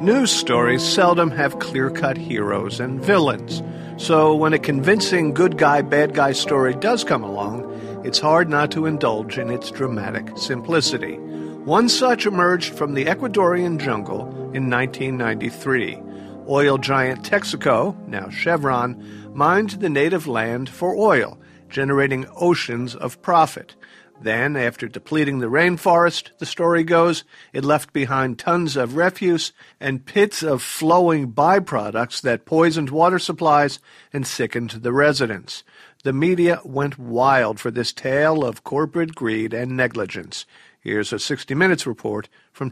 News stories seldom have clear-cut heroes and villains, so when a convincing good guy, bad guy story does come along, it's hard not to indulge in its dramatic simplicity. One such emerged from the Ecuadorian jungle in 1993. Oil giant Texaco, now Chevron, mined the native land for oil, generating oceans of profit. Then, after depleting the rainforest, the story goes, it left behind tons of refuse and pits of flowing byproducts that poisoned water supplies and sickened the residents. The media went wild for this tale of corporate greed and negligence. Here's a 60 Minutes report from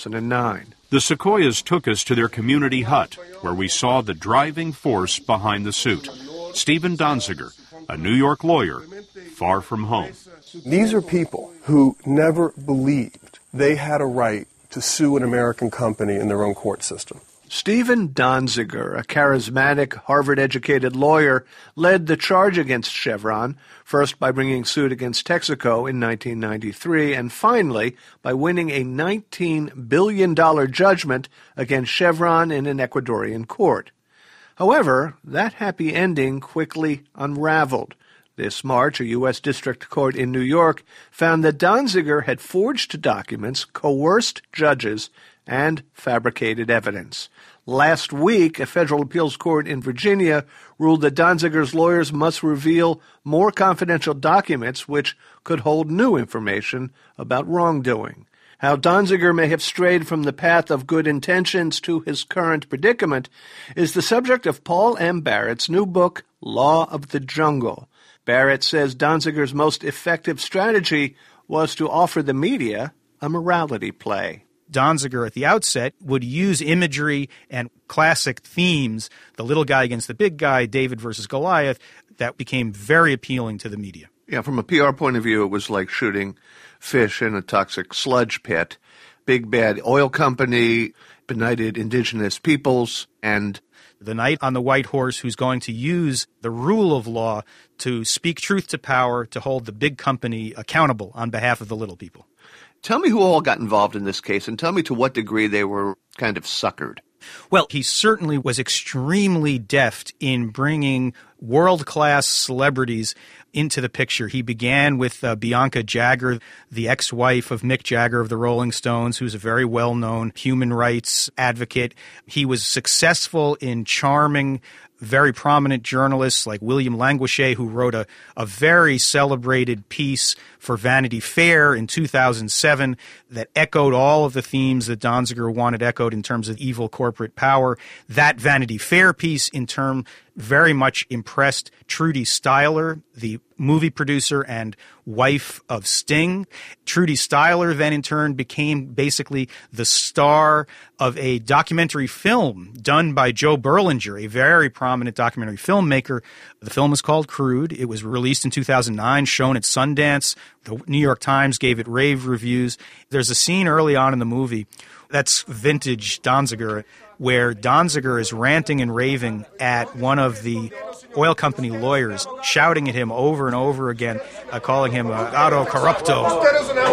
2009. The Sequoias took us to their community hut, where we saw the driving force behind the suit. Stephen Donziger, a New York lawyer, far from home. These are people who never believed they had a right to sue an American company in their own court system. Stephen Donziger, a charismatic, Harvard-educated lawyer, led the charge against Chevron, first by bringing suit against Texaco in 1993, and finally by winning a $19 billion judgment against Chevron in an Ecuadorian court. However, that happy ending quickly unraveled. This March, a U.S. District Court in New York found that Donziger had forged documents, coerced judges, and fabricated evidence. Last week, a federal appeals court in Virginia ruled that Donziger's lawyers must reveal more confidential documents which could hold new information about wrongdoing. How Donziger may have strayed from the path of good intentions to his current predicament is the subject of Paul M. Barrett's new book, Law of the Jungle. Barrett says Donziger's most effective strategy was to offer the media a morality play. Donziger at the outset would use imagery and classic themes, the little guy against the big guy, David versus Goliath, that became very appealing to the media. Yeah, from a PR point of view, it was like shooting fish in a toxic sludge pit. Big bad oil company, benighted indigenous peoples, and the knight on the white horse who's going to use the rule of law to speak truth to power, to hold the big company accountable on behalf of the little people. Tell me who all got involved in this case, and tell me to what degree they were kind of suckered. Well, he certainly was extremely deft in bringing world-class celebrities into the picture. He began with Bianca Jagger, the ex-wife of Mick Jagger of the Rolling Stones, who's a very well-known human rights advocate. He was successful in charming very prominent journalists like William Languichet, who wrote a very celebrated piece for Vanity Fair in 2007 that echoed all of the themes that Donziger wanted echoed in terms of evil corporate power. That Vanity Fair piece, in turn, very much impressed Trudy Styler, the movie producer and wife of Sting. Trudy Styler then in turn became basically the star of a documentary film done by Joe Berlinger, a very prominent documentary filmmaker. The film is called Crude. It was released in 2009, shown at Sundance. The New York Times gave it rave reviews. There's a scene early on in the movie that's vintage Donziger, where Donziger is ranting and raving at one of the oil company lawyers, shouting at him over and over again, calling him auto corrupto.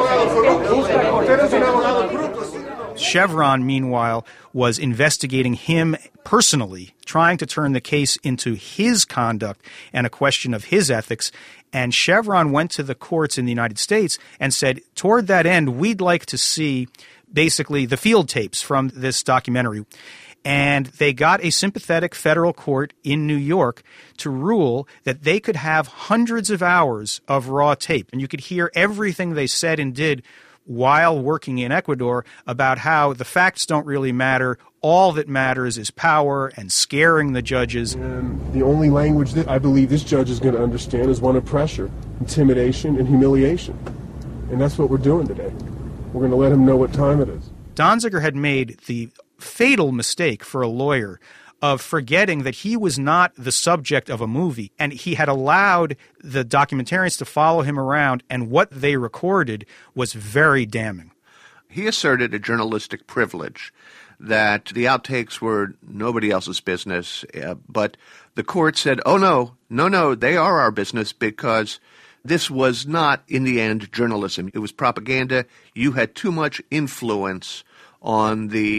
Chevron, meanwhile, was investigating him personally, trying to turn the case into his conduct and a question of his ethics. And Chevron went to the courts in the United States and said, toward that end, we'd like to see basically the field tapes from this documentary. And they got a sympathetic federal court in New York to rule that they could have hundreds of hours of raw tape. And you could hear everything they said and did while working in Ecuador about how the facts don't really matter. All that matters is power and scaring the judges. And the only language that I believe this judge is going to understand is one of pressure, intimidation, and humiliation. And that's what we're doing today. We're going to let him know what time it is. Donziger had made the fatal mistake for a lawyer of forgetting that he was not the subject of a movie, and he had allowed the documentarians to follow him around, and what they recorded was very damning. He asserted a journalistic privilege, that the outtakes were nobody else's business, but the court said, oh, no, they are our business because this was not, in the end, journalism. It was propaganda. You had too much influence on the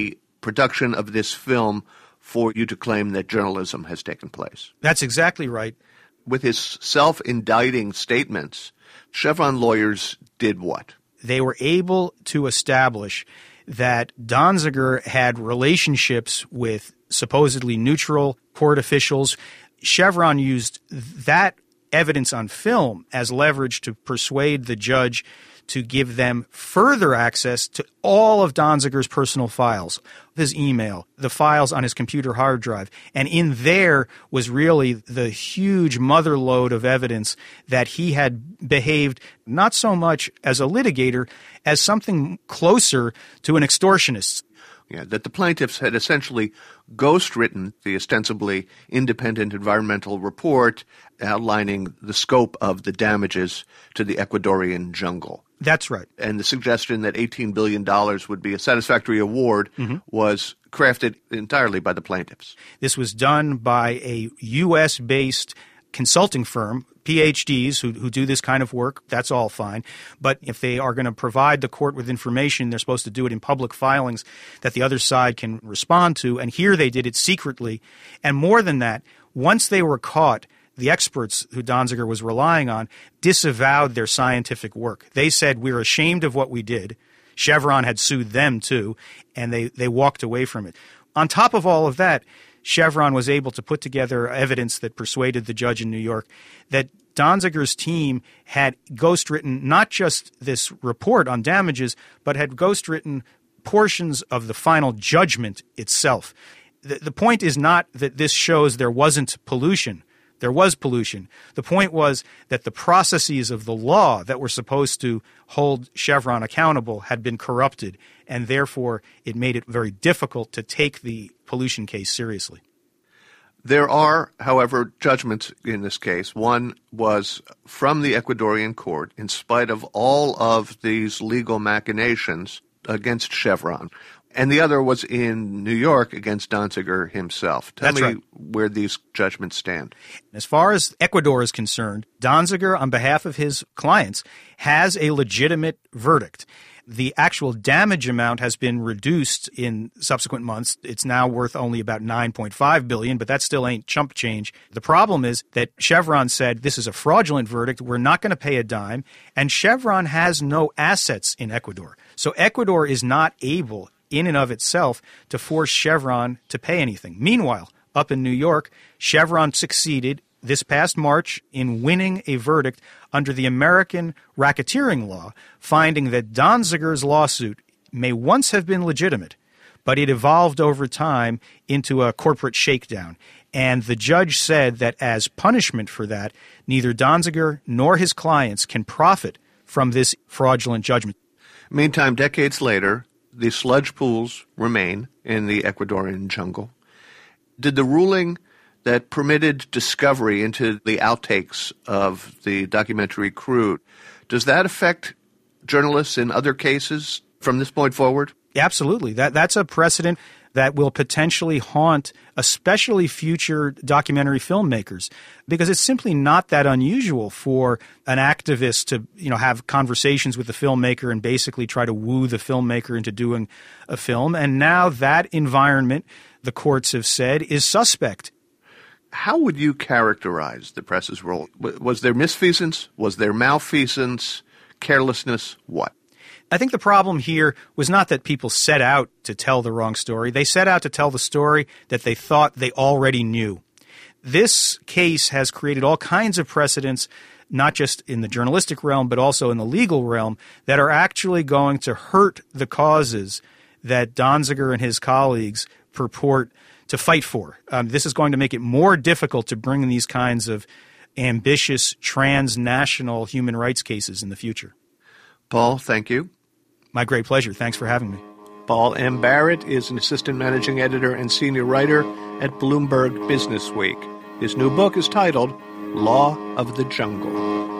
production of this film for you to claim that journalism has taken place. That's exactly right. With his self-indicting statements, Chevron lawyers did what? They were able to establish that Donziger had relationships with supposedly neutral court officials. Chevron used that evidence on film as leverage to persuade the judge to give them further access to all of Donziger's personal files, his email, the files on his computer hard drive. And in there was really the huge mother lode of evidence that he had behaved not so much as a litigator as something closer to an extortionist. Yeah, that the plaintiffs had essentially ghostwritten the ostensibly independent environmental report outlining the scope of the damages to the Ecuadorian jungle. That's right. And the suggestion that $18 billion would be a satisfactory award was crafted entirely by the plaintiffs. This was done by a U.S.-based consulting firm, PhDs who do this kind of work. That's all fine. But if they are going to provide the court with information, they're supposed to do it in public filings that the other side can respond to. And here they did it secretly. And more than that, once they were caught, the experts who Donziger was relying on disavowed their scientific work. They said, we're ashamed of what we did. Chevron had sued them too, and they walked away from it. On top of all of that, Chevron was able to put together evidence that persuaded the judge in New York that Donziger's team had ghostwritten not just this report on damages, but had ghostwritten portions of the final judgment itself. The point is not that this shows there wasn't pollution. There was pollution. The point was that the processes of the law that were supposed to hold Chevron accountable had been corrupted, and therefore it made it very difficult to take the pollution case seriously. There are, however, judgments in this case. One was from the Ecuadorian court, in spite of all of these legal machinations against Chevron. And the other was in New York against Donziger himself. Tell me where these judgments stand. As far as Ecuador is concerned, Donziger, on behalf of his clients, has a legitimate verdict. The actual damage amount has been reduced in subsequent months. It's now worth only about $9.5 billion, but that still ain't chump change. The problem is that Chevron said this is a fraudulent verdict. We're not going to pay a dime. And Chevron has no assets in Ecuador. So Ecuador is not able, in and of itself, to force Chevron to pay anything. Meanwhile, up in New York, Chevron succeeded this past March in winning a verdict under the American racketeering law, finding that Donziger's lawsuit may once have been legitimate, but it evolved over time into a corporate shakedown. And the judge said that as punishment for that, neither Donziger nor his clients can profit from this fraudulent judgment. Meantime, decades later, the sludge pools remain in the Ecuadorian jungle. Did the ruling that permitted discovery into the outtakes of the documentary Crude, does that affect journalists in other cases from this point forward? Absolutely. That's a precedent that will potentially haunt especially future documentary filmmakers, because it's simply not that unusual for an activist to, have conversations with the filmmaker and basically try to woo the filmmaker into doing a film. And now that environment, the courts have said, is suspect. How would you characterize the press's role? Was there misfeasance? Was there malfeasance? Carelessness? What? I think the problem here was not that people set out to tell the wrong story. They set out to tell the story that they thought they already knew. This case has created all kinds of precedents, not just in the journalistic realm, but also in the legal realm, that are actually going to hurt the causes that Donziger and his colleagues purport to fight for. This is going to make it more difficult to bring these kinds of ambitious transnational human rights cases in the future. Paul, thank you. My great pleasure. Thanks for having me. Paul M. Barrett is an assistant managing editor and senior writer at Bloomberg Businessweek. His new book is titled Law of the Jungle.